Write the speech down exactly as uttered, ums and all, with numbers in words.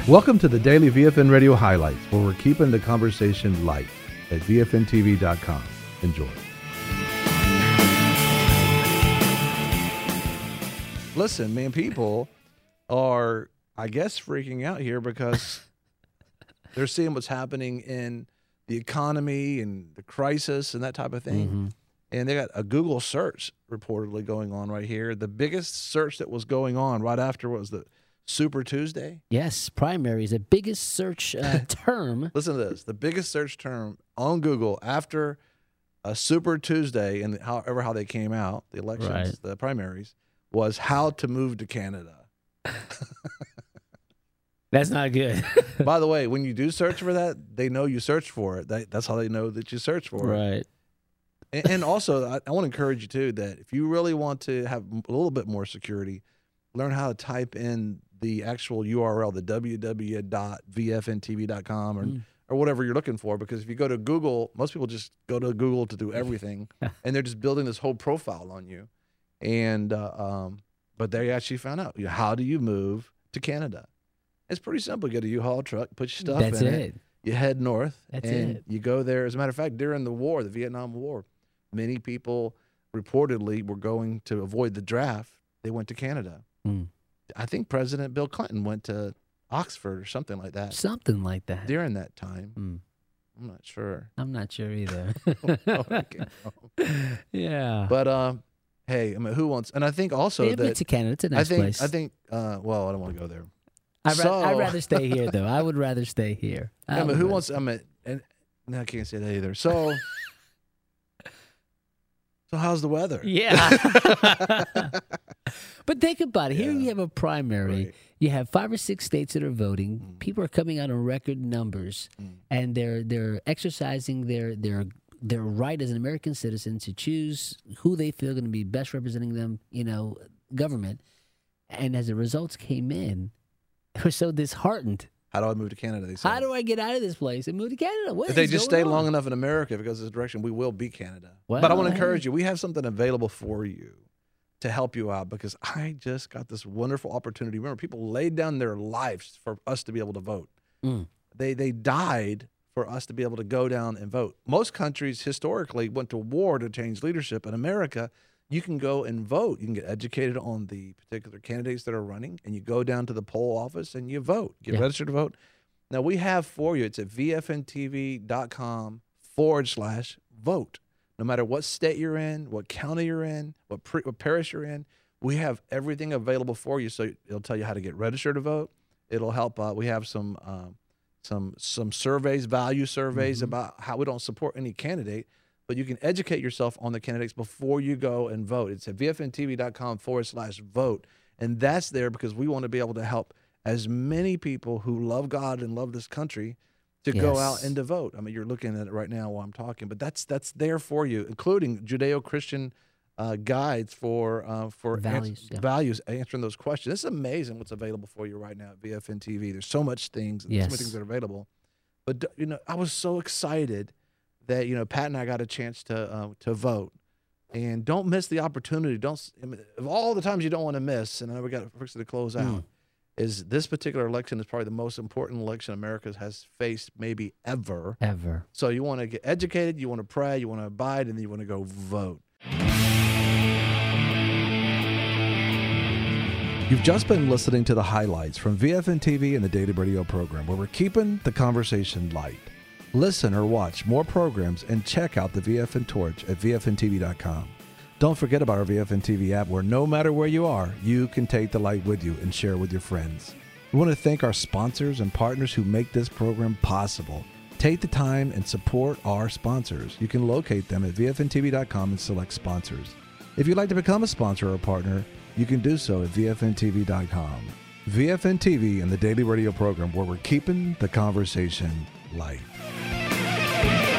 Welcome to the Daily V F N Radio Highlights, where we're keeping the conversation light at V F N T V dot com. Enjoy. Listen, man, people are, I guess, freaking out here because they're seeing what's happening in the economy and the crisis and that type of thing. Mm-hmm. And they got a Google search reportedly going on right here. The biggest search that was going on right after was the Super Tuesday. Yes, primary is the biggest search uh, term. Listen to this. The biggest search term on Google after a Super Tuesday and however how they came out, the elections, Right. the primaries, was how to move to Canada. That's not good. By the way, when you do search for that, they know you searched for it. They, that's how they know that you searched for it. Right. And, and also, I, I want to encourage you, too, that if you really want to have a little bit more security, learn how to type in the actual U R L, the w w w dot v f n t v dot com or, Mm. or whatever you're looking for. Because if you go to Google, most people just go to Google to do everything, and they're just building this whole profile on you. And uh, um, but they actually found out, you know, how do you move to Canada? It's pretty simple. You get a U-Haul truck, put your stuff That's in it. it. You head north, That's and it. you go there. As a matter of fact, during the war, the Vietnam War, many people reportedly were going to avoid the draft. They went to Canada. Mm. I think President Bill Clinton went to Oxford or something like that Something like that. during that time. Mm. I'm not sure. I'm not sure either. Oh, okay. Yeah. But um, hey, I mean, who wants? And I think also yeah, I've been that to Canada. It's a I nice think place. I think uh, well, I don't want to go there. I'd, ra- so, I'd rather stay here, though. I would rather stay here. I Yeah, but would who rather- wants? I mean, and no, I can't say that either. So, so how's the weather? Yeah. But think about it. Here Yeah. you have a primary. Right. You have five or six states that are voting. Mm. People are coming out in record numbers, Mm. and they're they're exercising their their their right as an American citizen to choose who they feel going to be best representing them. You know, government. And as the results came in, we're so disheartened. How do I move to Canada? They said. How do I get out of this place and move to Canada? What If they is just going stay on? long enough in America, if it goes this direction, we will be Canada. Well, but I want to hey. encourage you. We have something available for you to help you out because I just got this wonderful opportunity. Remember, people laid down their lives for us to be able to vote. Mm. They they died for us to be able to go down and vote. Most countries historically went to war to change leadership. In America, you can go and vote. You can get educated on the particular candidates that are running, and you go down to the poll office and you vote. Get Yeah. registered to vote. Now, we have for you, it's at v f n t v dot com forward slash vote. No matter what state you're in, what county you're in, what, pre, what parish you're in, we have everything available for you. So it'll tell you how to get registered to vote. It'll help. Uh, we have some um, some some surveys, value surveys Mhm. about how we don't support any candidate, but you can educate yourself on the candidates before you go and vote. It's at v f n t v dot com forward slash vote. And that's there because we want to be able to help as many people who love God and love this country to go Yes. out and to vote. I mean, you're looking at it right now while I'm talking, but that's that's there for you, including Judeo-Christian uh, guides for uh, for Values, ans- yeah. values, answering those questions. It's amazing what's available for you right now at V F N T V. There's so much things, and so Yes. many things that are available. But you know, I was so excited that you know Pat and I got a chance to uh, to vote. And don't miss the opportunity. Don't s- I mean, of all the times you don't want to miss. And I know we got to fix it to close out. Mm. Is this particular election is probably the most important election America has faced maybe ever. Ever. So you want to get educated, you want to pray, you want to abide, and then you want to go vote. You've just been listening to the highlights from V F N T V and the Daily Radio program, where we're keeping the conversation light. Listen or watch more programs and check out the V F N Torch at v f n t v dot com. Don't forget about our V F N T V app, where no matter where you are, you can take the light with you and share it with your friends. We want to thank our sponsors and partners who make this program possible. Take the time and support our sponsors. You can locate them at v f n t v dot com and select sponsors. If you'd like to become a sponsor or a partner, you can do so at v f n t v dot com. V F N T V and the Daily Radio program, where we're keeping the conversation light.